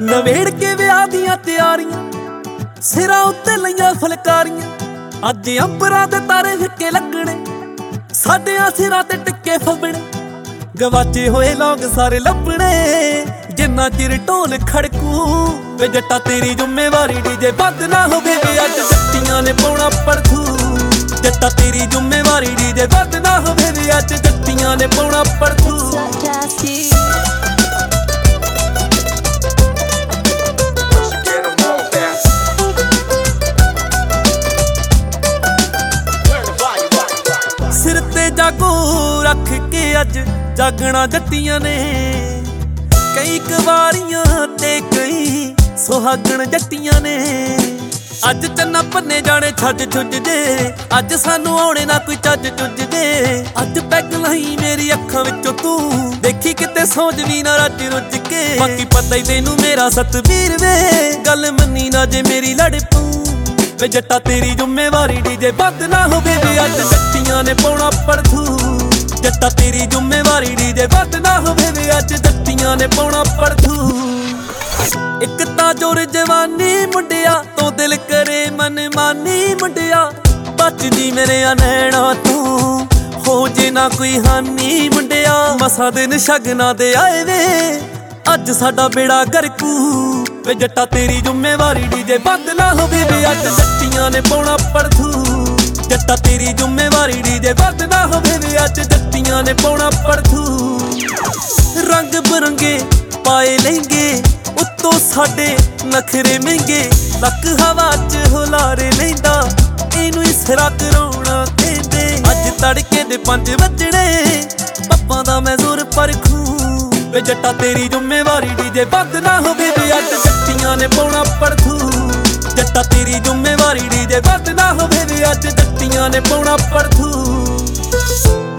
ਨਵੇੜ ਕੇ ਵਿਆਹ ਦੀਆਂ ਤਿਆਰੀਆਂ, ਸਿਰਾਂ ਉੱਤੇ ਲਈਆਂ ਫੁਲਕਾਰੀਆਂ। ਅੱਜ ਅੰਬਰਾਂ ਦੇ ਤਾਰੇ ਫਿੱਕੇ ਲੱਗਣੇ, ਸਾਡਿਆਂ ਸਿਰਾਂ ਤੇ ਟਿੱਕੇ ਫੱਬਣੇ। ਗਵਾਚੇ ਹੋਏ ਲੋਕ ਸਾਰੇ ਲੱਭਣੇ, ਜਿੰਨਾ ਚਿਰ ਢੋਲ ਖੜਕੂ। ਵੇ ਜੱਟਾ ਤੇਰੀ ਜ਼ਿੰਮੇਵਾਰੀ ਡੀਜੇ ਬੰਦ ਨਾ ਹੋਵੇ, ਵੇ ਅੱਜ ਜੱਟੀਆਂ ਨੇ ਪਾਉਣਾ ਪਰਥੂ। ਜੱਟਾ ਤੇਰੀ ਜ਼ਿੰਮੇਵਾਰੀ ਡੀਜੇ ਬੰਦ ਨਾ ਹੋਵੇ, ਵੇ ਅੱਜ ਜੱਟੀਆਂ ਨੇ ਪਾਉਣਾ ਪਰਥੂ। ਸਿਰ ਤੇ ਜਾਗੋ ਰੱਖ ਕੇ ਅੱਜ ਜਾਗਣਾ ਜੱਟੀਆਂ ਨੇ, ਕਈ ਕੁਵਾਰੀਆਂ ਤੇ ਕਈ ਸੁਹਾਗਣ ਜੱਟੀਆਂ ਨੇ। ਅੱਜ ਚੰਨਾ ਪੰਨੇ ਜਾਣੇ ਛੱਜ ਛੁੱਜ ਜੇ, ਅੱਜ ਸਾਨੂੰ ਆਉਣੇ ਨਾ ਕੋਈ ਚੱਜ ਚੁੱਜ ਜੇ। ਅੱਜ ਪੈਗ ਲਈ ਮੇਰੀ ਅੱਖਾਂ ਵਿੱਚੋਂ ਤੂੰ, ਦੇਖੀ ਕਿਤੇ ਸੌਂਜ ਵੀ ਨਾ ਰੱਜ ਰੁੱਝ ਕੇ। ਬਾਕੀ ਪਤਾ ਹੀ ਤੈਨੂੰ ਮੇਰਾ ਸਤਵੀਰ ਵੇ, ਗੱਲ ਮੰਨੀ ਨਾ ਜੇ ਮੇਰੀ ਲੜ ਪਊ। ਵੇ ਜੱਟਾ ਤੇਰੀ ਜ਼ਿੰਮੇਵਾਰੀ ਡੀਜੇ ਬੰਦ ਨਾ ਹੋਵੇ, ਵੇ ਅੱਜ ਜੱਟੀਆਂ ਨੇ ਪਾਉਣਾ ਪਰਥੂ। ਜੱਟਾ ਤੇਰੀ ਜ਼ਿੰਮੇਵਾਰੀ ਡੀਜੇ ਬੰਦ ਨਾ ਹੋਵੇ, ਵੇ ਅੱਜ ਜੱਟੀਆਂ ਨੇ ਪਾਉਣਾ ਪਰਥੂ। ਇੱਕ ਤਾਂ ਜੋਰ ਜਵਾਨੀ ਮੁੰਡਿਆ, ਤੋਂ ਦਿਲ ਕਰੇ ਮਨਮਾਨੀ ਮੁੰਡਿਆ। ਬਚਦੀ ਮੇਰੇ ਨੈਣਾ ਤੂੰ, ਹੋ ਜੇ ਨਾ ਕੋਈ ਹਾਨੀ ਮੁੰਡਿਆ। ਮਸਾਂ ਦਿਨ ਸ਼ਗਨਾਂ ਦੇ ਆਏ ਵੇ, ਅੱਜ ਸਾਡਾ ਬੇੜਾ ਗਰਕੂ। ਵੇ ਜੱਟਾ ਤੇਰੀ ਜ਼ਿੰਮੇਵਾਰੀ ਡੀਜੇ ਬੰਦ ਨਾ ਹੋਵੇ, ਵੇ ਅੱਜ ਜੱਟੀਆਂ ਨੇ ਪਾਉਣਾ ਪਰਥੂ। ਜੱਟਾ ਤੇਰੀ ਜ਼ਿੰਮੇਵਾਰੀ ਡੀਜੇ ਬੰਦ ਨਾ ਹੋਵੇ, ਵੇ ਅੱਜ ਜੱਟੀਆਂ ਨੇ ਪਾਉਣਾ ਪਰਥੂ। ਰੰਗ ਬਰੰਗੇ ਪਾਏ ਲਹਿੰਗੇ, ਉੱਤੋਂ ਸਾਡੇ ਨਖਰੇ ਮਹਿੰਗੇ। ਲੱਕ ਹਵਾ 'ਚ ਹੁਲਾਰੇ ਲੈਂਦਾ, ਇਹਨੂੰ ਇਸਰਾ ਕਰਾਉਣਾ ਕਹਿੰਦੇ। ਅੱਜ ਤੜਕੇ ਦੇ 5 ਵੱਜਣੇ, ਪੱਪਾਂ ਦਾ ਮੈਂ ਜ਼ੋਰ ਪਰਖੂ। ਵੇ ਜੱਟਾ ਤੇਰੀ ਜ਼ਿੰਮੇਵਾਰੀ ਡੀਜੇ ਬੰਦ ਨਾ ਹੋਵੇ, ਵੇ ਅੱਜ ਜੱਟੀਆਂ ਨੇ ਪਾਉਣਾ ਪਰਥੂ। ਜੱਟਾ ਤੇਰੀ ਜ਼ਿੰਮੇਵਾਰੀ ਡੀਜੇ ਬੰਦ ਨਾ ਹੋਵੇ, ਵੇ ਅੱਜ ਜੱਟੀਆਂ ਨੇ ਪਾਉਣਾ ਪਰਥੂ।